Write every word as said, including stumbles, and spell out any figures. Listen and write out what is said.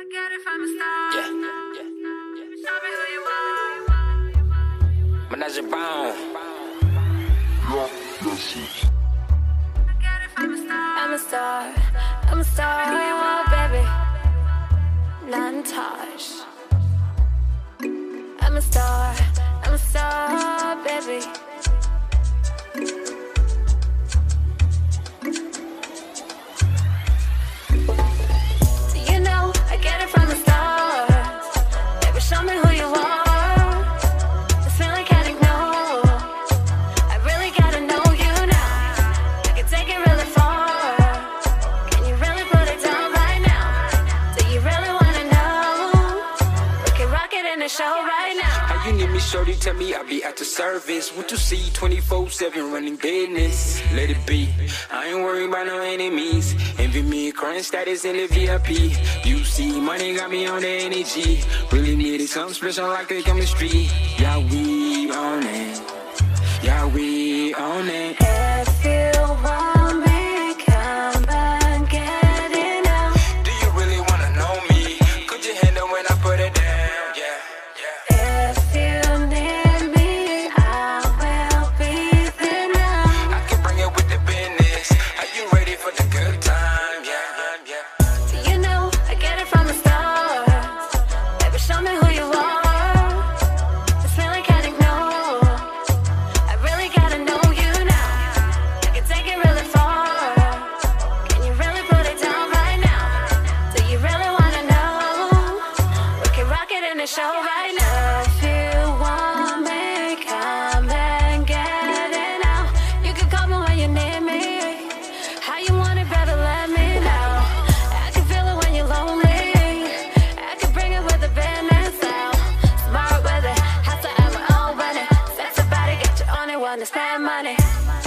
get it from the start. Yeah, yeah, yeah. Show me who you are. Menage Brown. I get it from the start. I'm a star, I'm a star, who you are, baby? Nantage. I'm a star, I'm a star, baby. Do you know I get it from the start? Baby, show me who you are. This feeling can't ignore. I really gotta know you now. I can take it really far. Can you really put it down right now? Do you really wanna know? We can rock it in the show right now. How you need me, shorty? Tell me I'll be at the service. Want to see twenty-four seven running business. Let it be. I ain't worried about no enemies. Envy me, current status in the V I P. You see, money got me on the energy. Really needed something special like the chemistry. Yeah, we on it. Yeah, we on it. If you want me, come and get it now. Do you really wanna know me? Could you handle when I put it down? Yeah, yeah. If you need me, I will be there now. I can bring it with the business. Are you ready for the good time? Yeah, yeah. Do you know I get it from the start? Baby, show me who you are. This feeling can't ignore. I really gotta know you now. I can take it really far. Can you really put it down right now? Do you really wanna know? We can rock it in the show right now. If you want me, come and get it now. You can call me when you need me. How you want it, better let me know. I can feel it when you're lonely. I can bring it with the business out. Smart with it, hustle and we're all running. Sex about it, get you on it, wanna spend money.